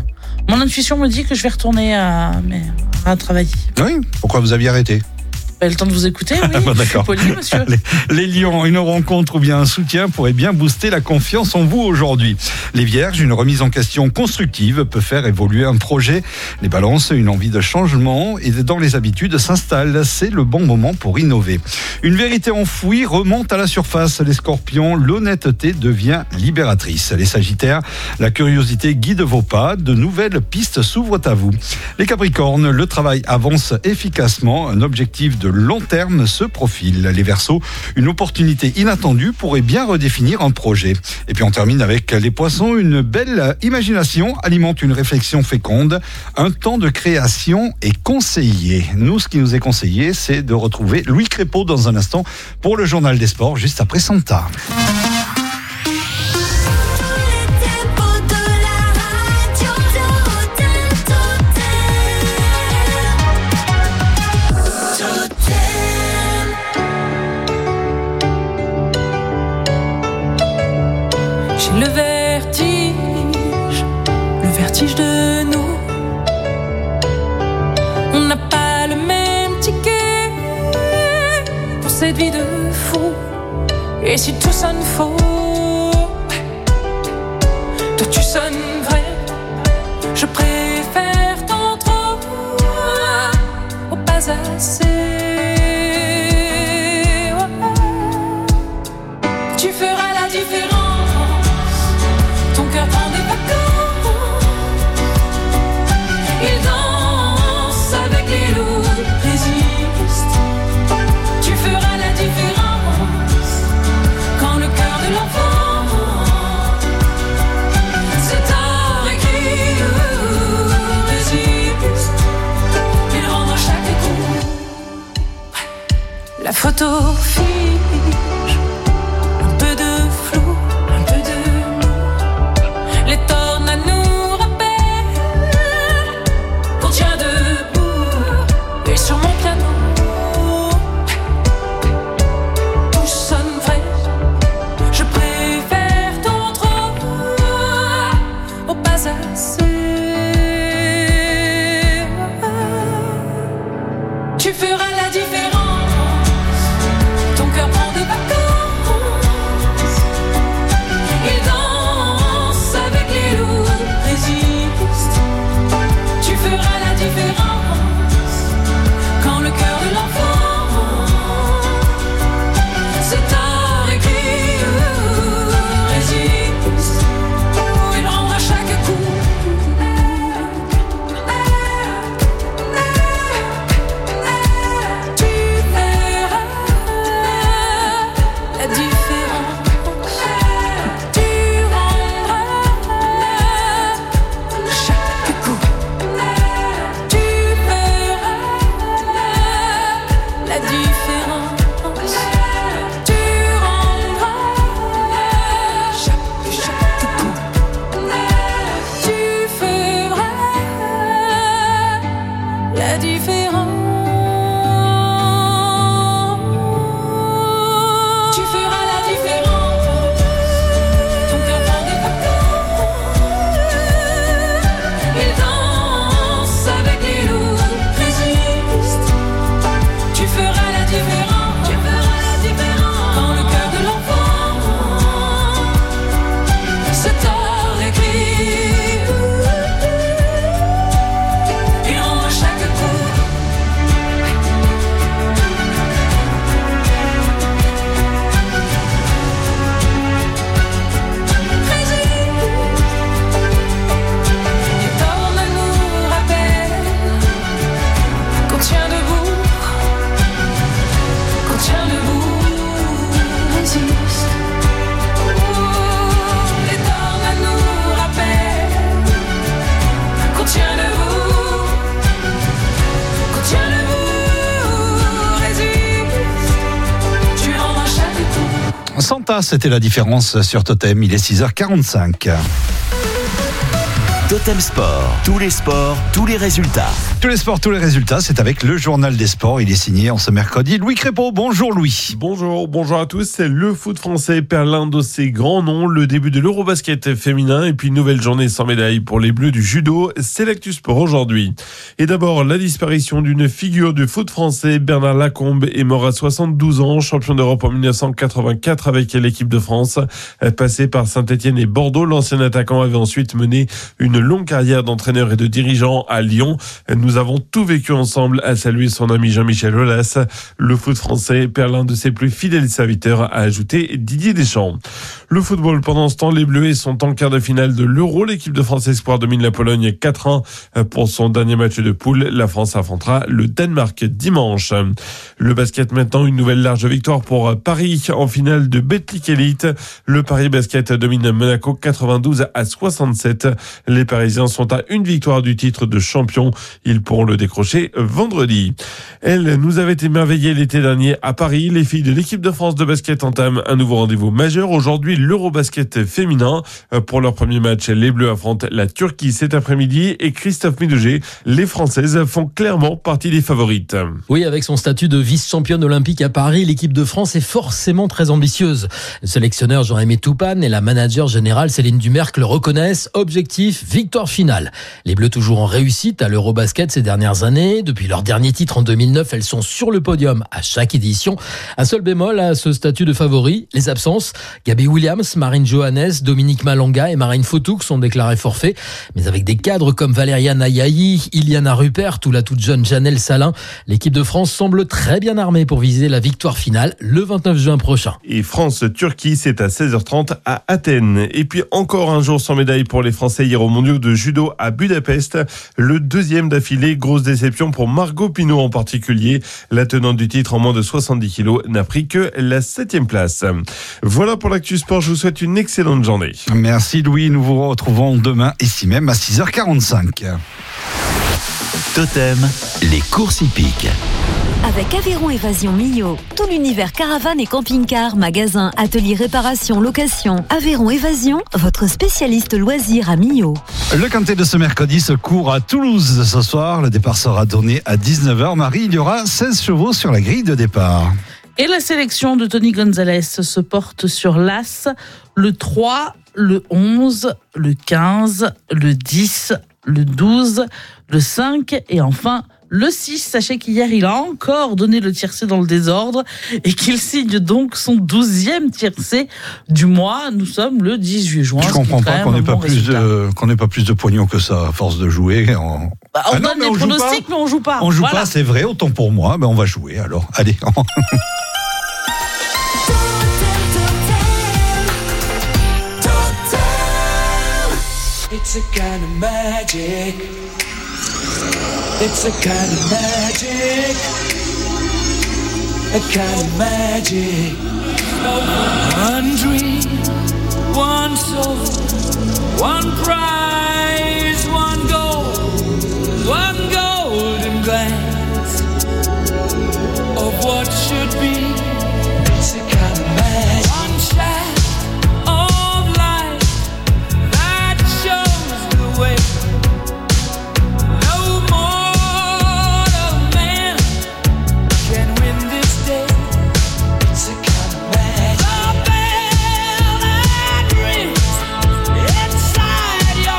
Mon intuition me dit que je vais retourner à, mais, à travailler. Oui, pourquoi vous aviez arrêté ? Le temps de vous écouter, oui. Bon, d'accord. Je suis poli, monsieur. Les, les lions, une rencontre ou bien un soutien pourrait bien booster la confiance en vous aujourd'hui. Les vierges, une remise en question constructive peut faire évoluer un projet. Les balances, une envie de changement et dans les habitudes s'installe. C'est le bon moment pour innover. Une vérité enfouie remonte à la surface. Les scorpions, l'honnêteté devient libératrice. Les sagittaires, la curiosité guide vos pas. De nouvelles pistes s'ouvrent à vous. Les capricornes, le travail avance efficacement. Un objectif de long terme se profile. Les Verseaux, une opportunité inattendue pourrait bien redéfinir un projet. Et puis on termine avec les Poissons, une belle imagination alimente une réflexion féconde. Un temps de création est conseillé. Nous, ce qui nous est conseillé, c'est de retrouver Louis Crépeau dans un instant pour le journal des sports, juste après Santa. Le vertige, le vertige de nous. On n'a pas le même ticket pour cette vie de fou. Et si tout sonne faux, toi tu sonnes vrai. Je préfère tant trop au pas assez. Tu feras la différence. Ton cœur prend des vacances. Il danse avec les loups, résiste. Tu feras la différence quand le cœur de l'enfant c'est tard écrit, résiste. Il rendra chaque coup. La photo fige, un peu de flou. Les tornades nous rappellent qu'on tient debout. Et sur mon piano, tout sonne vrai. Je préfère ton trop au pas assez. Tu feras la différence. Ton cœur prend des vacances. Il danse avec les loups, résiste. Tu feras la différence quand le cœur de l'enfant c'est tard écrit, résiste. Il rendra chaque coup. Tu verras la différence. Tu chaque coup. Tu verras la différence. Tu rendras chaque, chaque coup. Tu feras la différence. Tu feras la différence. Ton cœur prend des vacances. Il danse avec les loups, résiste. Tu feras la différence. Tu feras la différence quand le cœur de l'enfant c'est tard écrit. Il rendra chaque coup. Les tornades nous rappellent qu'on tient debout, qu'on tient debout, résiste. Les tornades nous rappellent qu'on tient debout, qu'on tient debout, résiste. Tu rendras chaque coup. Santa, c'était la différence sur Totem. Il est six heures quarante-cinq. Totem Sport. Tous les sports, tous les résultats. Tous les sports, tous les résultats, c'est avec le journal des sports. Il est signé en ce mercredi. Louis Crépeau, bonjour Louis. Bonjour, bonjour à tous. C'est le foot français perd l'un de ses grands noms. Le début de l'Eurobasket féminin et puis une nouvelle journée sans médaille pour les Bleus du judo. C'est l'actu sport aujourd'hui. Et d'abord, la disparition d'une figure du foot français. Bernard Lacombe est mort à soixante-douze ans, champion d'Europe en dix-neuf cent quatre-vingt-quatre avec l'équipe de France. Passé par Saint-Etienne et Bordeaux, l'ancien attaquant avait ensuite mené une longue carrière d'entraîneur et de dirigeant à Lyon. Nous avons tout vécu ensemble, a salué son ami Jean-Michel Aulas. Le foot français perd l'un de ses plus fidèles serviteurs, a ajouté Didier Deschamps. Le football, pendant ce temps, les Bleus sont en quart de finale de l'Euro. L'équipe de France Espoir domine la Pologne quatre un pour son dernier match de poule. La France affrontera le Danemark dimanche. Le basket maintenant, une nouvelle large victoire pour Paris en finale de Betclic Elite. Le Paris Basket domine Monaco quatre-vingt-douze à soixante-sept. Les Parisiens sont à une victoire du titre de champion. Ils pourront le décrocher vendredi. Elle nous avait émerveillé l'été dernier à Paris. Les filles de l'équipe de France de basket entament un nouveau rendez-vous majeur. Aujourd'hui, l'Eurobasket féminin. Pour leur premier match, les Bleus affrontent la Turquie cet après-midi et Christophe Médouget. Les Françaises font clairement partie des favorites. Oui, avec son statut de vice-championne olympique à Paris, l'équipe de France est forcément très ambitieuse. Le sélectionneur Jean-Aimé Toupane et la manager générale Céline Dumerc le reconnaissent. Objectif, victoire finale. Les Bleus toujours en réussite à l'Eurobasket ces dernières années. Depuis leur dernier titre en deux mille neuf, elles sont sur le podium à chaque édition. Un seul bémol à ce statut de favori, les absences. Gabi Williams, Marine Johannes, Dominique Malonga et Marine Fautouk sont déclarés forfaits. Mais avec des cadres comme Valéria Nayahi, Iliana Rupert ou la toute jeune Janelle Salin, l'équipe de France semble très bien armée pour viser la victoire finale le vingt-neuf juin prochain. Et France-Turquie, c'est à seize heures trente à Athènes. Et puis encore un jour sans médaille pour les Français hier aux mondiaux de judo à Budapest. Le deuxième d'affilée, grosse déception pour Margot Pinot en particulier. La tenante du titre en moins de soixante-dix kilos n'a pris que la septième place. Voilà pour l'actu sport, je vous souhaite une excellente journée. Merci Louis, nous vous retrouvons demain ici même à six heures quarante-cinq. Totem, les courses hippiques. Avec Aveyron Évasion Millau, tout l'univers caravane et camping-car, magasin, atelier réparation, location. Aveyron Évasion, votre spécialiste loisirs à Millau. Le quintet de ce mercredi se court à Toulouse ce soir. Le départ sera donné à dix-neuf heures. Marie, il y aura seize chevaux sur la grille de départ. Et la sélection de Tony Gonzalez se porte sur l'As, le trois, le onze, le quinze, le dix, le douze, le cinq et enfin le six. Sachez qu'hier, il a encore donné le tiercé dans le désordre et qu'il signe donc son douzième tiercé du mois. Nous sommes le dix-huit juin. Je comprends pas qu'on n'ait pas, bon qu'on n'ait pas plus de pognon que ça à force de jouer. En... Bah, on ah donne non, des pronostics, mais on joue pas. On joue voilà. pas, c'est vrai, autant pour moi. Ben on va jouer alors. Allez. It's a kind of magic. It's a kind of magic. A kind of magic. One dream, one soul, one prize, one goal, one golden glance of what should be. It's a kind of magic. One shot of light that shows the way. Inside your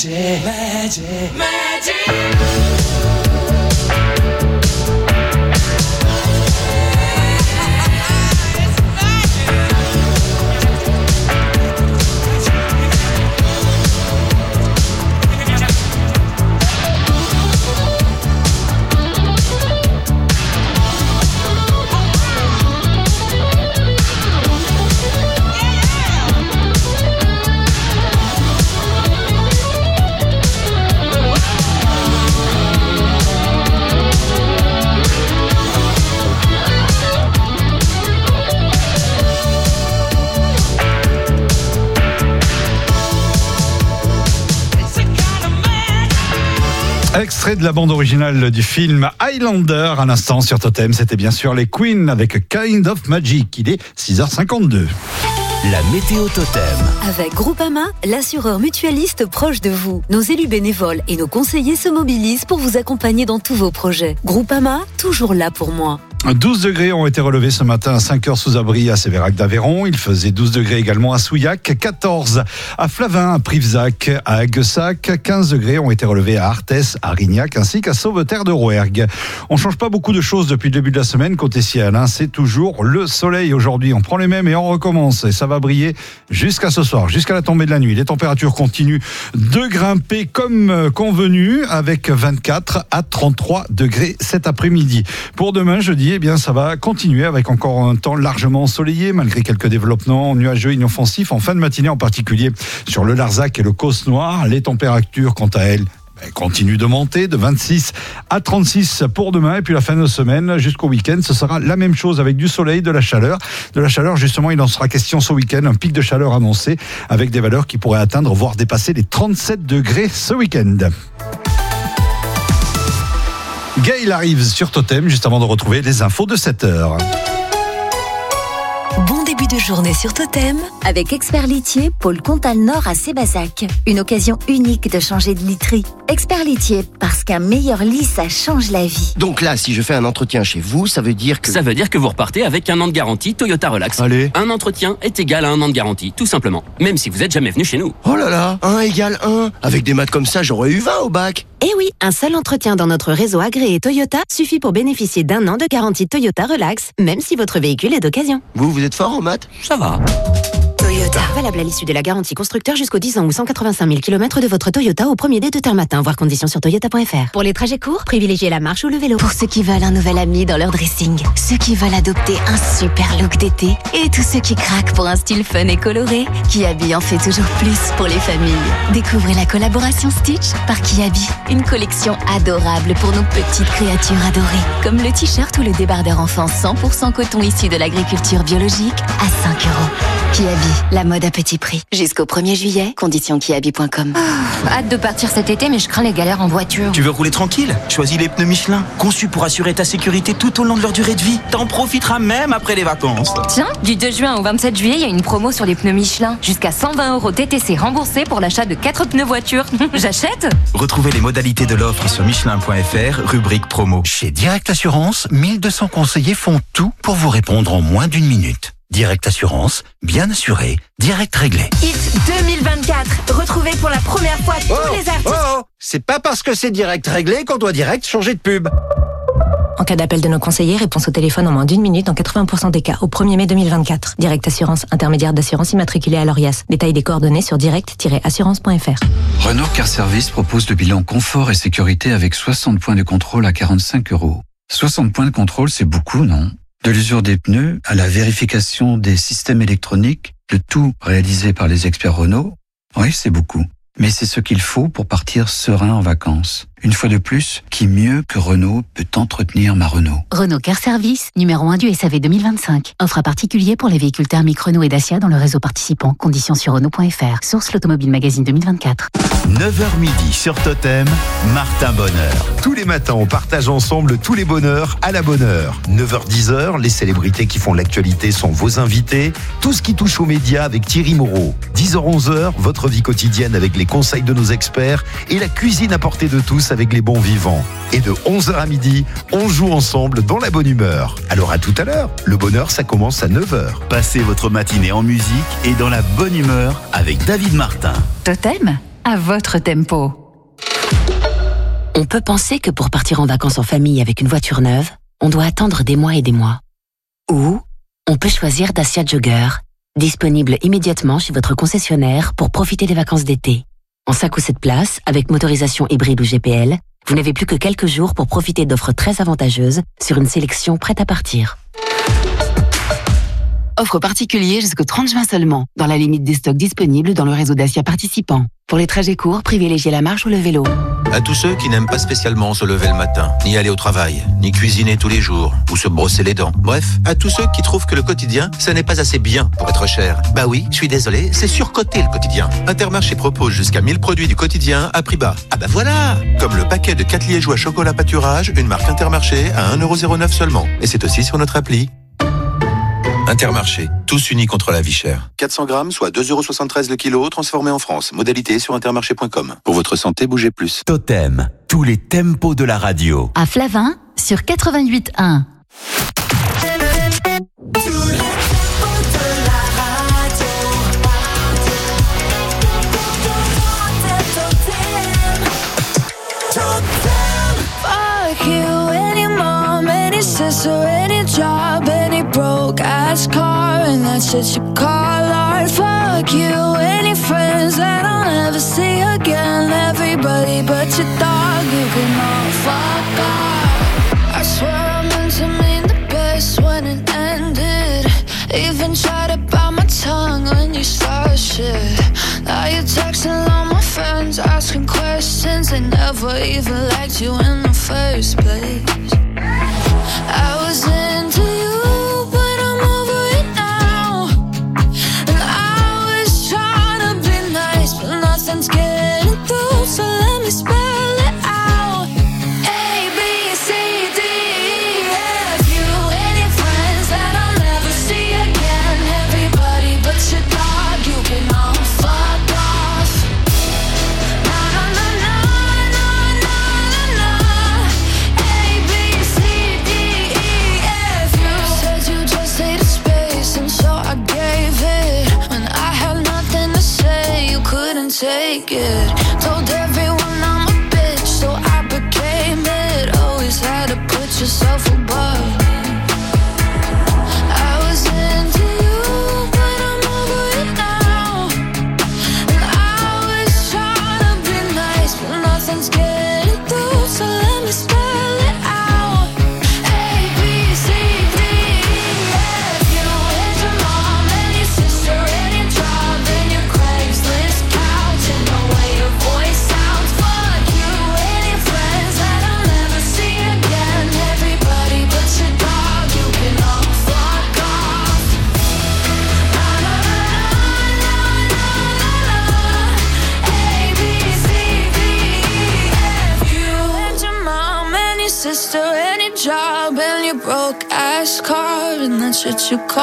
Magic, magic, magic. Extrait de la bande originale du film Highlander, à l'instant sur Totem, c'était bien sûr les Queen avec Kind of Magic. Il est six heures cinquante-deux. La météo Totem. Avec Groupama, l'assureur mutualiste proche de vous. Nos élus bénévoles et nos conseillers se mobilisent pour vous accompagner dans tous vos projets. Groupama, toujours là pour moi. douze degrés ont été relevés ce matin à cinq heures sous abri à Sévérac d'Aveyron. Il faisait douze degrés également à Souillac, quatorze à Flavin, à Privzac, à Aguessac. quinze degrés ont été relevés à Arthès, à Rignac ainsi qu'à Sauveterre de Rouergue. On change pas beaucoup de choses depuis le début de la semaine côté ciel. Hein. C'est toujours le soleil aujourd'hui. On prend les mêmes et on recommence. Et ça va briller jusqu'à ce soir, jusqu'à la tombée de la nuit. Les températures continuent de grimper comme convenu avec vingt-quatre à trente-trois degrés cet après-midi. Pour demain, jeudi, eh bien, ça va continuer avec encore un temps largement ensoleillé, malgré quelques développements nuageux inoffensifs en fin de matinée, en particulier sur le Larzac et le Causse Noir. Les températures, quant à elles, continuent de monter de vingt-six à trente-six pour demain. Et puis la fin de semaine jusqu'au week-end, ce sera la même chose avec du soleil, de la chaleur. De la chaleur, justement, il en sera question ce week-end. Un pic de chaleur annoncé avec des valeurs qui pourraient atteindre, voire dépasser les trente-sept degrés ce week-end. Gaël arrive sur Totem juste avant de retrouver les infos de sept heures. Bon début de journée sur Totem. Avec Expert Litier, pôle Comtal Nord à Sébazac. Une occasion unique de changer de literie. Expert Litier, parce qu'un meilleur lit, ça change la vie. Donc là, si je fais un entretien chez vous, ça veut dire que... Ça veut dire que vous repartez avec un an de garantie Toyota Relax. Allez. Un entretien est égal à un an de garantie, tout simplement. Même si vous êtes jamais venu chez nous. Oh là là, un égale un. Avec des maths comme ça, j'aurais eu vingt au bac. Eh oui, un seul entretien dans notre réseau agréé Toyota suffit pour bénéficier d'un an de garantie Toyota Relax, même si votre véhicule est d'occasion. Vous, vous êtes fort en maths? Ça va. Toyota. Valable à l'issue de la garantie constructeur jusqu'aux dix ans ou cent quatre-vingt-cinq mille kilomètres de votre Toyota au premier dé de terme matin. Voir conditions sur toyota point f r. Pour les trajets courts, privilégiez la marche ou le vélo. Pour ceux qui veulent un nouvel ami dans leur dressing, ceux qui veulent adopter un super look d'été et tous ceux qui craquent pour un style fun et coloré, Kiabi en fait toujours plus pour les familles. Découvrez la collaboration Stitch par Kiabi, une collection adorable pour nos petites créatures adorées, comme le t-shirt ou le débardeur enfant cent pour cent coton issu de l'agriculture biologique à cinq euros. Kiabi, la mode à petit prix. Jusqu'au premier juillet, conditions kiabi point com. Oh, hâte de partir cet été, mais je crains les galères en voiture. Tu veux rouler tranquille? Choisis les pneus Michelin, conçus pour assurer ta sécurité tout au long de leur durée de vie. T'en profiteras même après les vacances. Tiens, du deux juin au vingt-sept juillet, il y a une promo sur les pneus Michelin. Jusqu'à cent vingt euros T T C remboursés pour l'achat de quatre pneus voiture. J'achète? Retrouvez les modalités de l'offre sur michelin point f r, rubrique promo. Chez Direct Assurance, mille deux cents conseillers font tout pour vous répondre en moins d'une minute. Direct Assurance, bien assuré, direct réglé. Hit deux mille vingt-quatre, retrouvez pour la première fois tous Oh, les artistes. oh, oh, c'est pas parce que c'est direct réglé qu'on doit direct changer de pub. En cas d'appel de nos conseillers, réponse au téléphone en moins d'une minute dans quatre-vingts pour cent des cas au premier mai deux mille vingt-quatre. Direct Assurance, intermédiaire d'assurance immatriculée à l'Orias. Détail des coordonnées sur direct tiret assurance point f r. Renault Car Service propose le bilan confort et sécurité avec soixante points de contrôle à quarante-cinq euros. soixante points de contrôle, c'est beaucoup, non? De l'usure des pneus à la vérification des systèmes électroniques, le tout réalisé par les experts Renault. Oui, c'est beaucoup. Mais c'est ce qu'il faut pour partir serein en vacances. Une fois de plus, qui mieux que Renault peut entretenir ma Renault? Renault Car Service, numéro un du S A V deux mille vingt-cinq. Offre à particulier pour les véhicules thermiques Renault et Dacia dans le réseau participant. Conditions sur Renault point f r. Source l'Automobile Magazine deux mille vingt-quatre. neuf heures midi sur Totem, Martin Bonheur. Tous les matins, on partage ensemble tous les bonheurs à la bonne heure. neuf heures dix, les célébrités qui font l'actualité sont vos invités. Tout ce qui touche aux médias avec Thierry Moreau. dix heures onze, votre vie quotidienne avec les conseils de nos experts et la cuisine à portée de tous avec les bons vivants. Et de onze heures à midi, on joue ensemble dans la bonne humeur. Alors à tout à l'heure. Le bonheur, ça commence à neuf heures. Passez votre matinée en musique et dans la bonne humeur avec David Martin. Totem, à votre tempo. On peut penser que pour partir en vacances en famille avec une voiture neuve, on doit attendre des mois et des mois. Ou on peut choisir Dacia Jogger, disponible immédiatement chez votre concessionnaire pour profiter des vacances d'été. En cinq ou sept places, avec motorisation hybride ou G P L, vous n'avez plus que quelques jours pour profiter d'offres très avantageuses sur une sélection prête à partir. Offre particulière jusqu'au trente juin seulement, dans la limite des stocks disponibles dans le réseau Dacia participant. Pour les trajets courts, privilégiez la marche ou le vélo. À tous ceux qui n'aiment pas spécialement se lever le matin, ni aller au travail, ni cuisiner tous les jours, ou se brosser les dents. Bref, à tous ceux qui trouvent que le quotidien, ça n'est pas assez bien pour être cher. Bah oui, je suis désolé, c'est surcoté le quotidien. Intermarché propose jusqu'à mille produits du quotidien à prix bas. Ah bah voilà! Comme le paquet de quatre liégeois chocolat pâturage, une marque Intermarché à un euro zéro neuf seulement. Et c'est aussi sur notre appli. Intermarché, tous unis contre la vie chère. quatre cents grammes, soit deux euros soixante-treize le kilo, transformé en France. Modalité sur intermarché point com. Pour votre santé, bougez plus. Totem, tous les tempos de la radio. À Flavin, sur quatre-vingt-huit un. Fuck you, any mom, any sister, any job, any broke ass car, and that's shit you call art. Fuck you, any friends that I'll never see again. Everybody but your dog, you can all fuck off. I swear I meant to mean the best when it ended. Even tried to bite my tongue when you started shit. Now you're texting all my friends, asking questions. They never even liked you in the first place. I was into you, but I'm over it now. And I was trying to be nice, but nothing's getting through, so let me spell it out. A, B, C, D, E, F, you. Any friends that I'll never see again. Everybody but your dog, you can all fuck off. Na na na na na na na na. A, B, C, D, E, F, you. Said you just needed space, and so I gave it. When I had nothing to say, you couldn't take it. Told everyone I'm a bitch, so I became it. Always had to put yourself above me. I was into you, but I'm over it now. And I was trying to be nice, but nothing's getting through, so let me spell it out. A, B, C, D, E, F, you. And your mom, and your sister, and your job, and your Craigslist couch, and the way your voice sounds. Fuck you, and your friends that I'll never see again. Everybody but your dog, you can all fuck off. Na na na na na na na. A, B, C, D, E, F, you. And your mom, and your sister, and your job, and your broke ass car, and that's what you call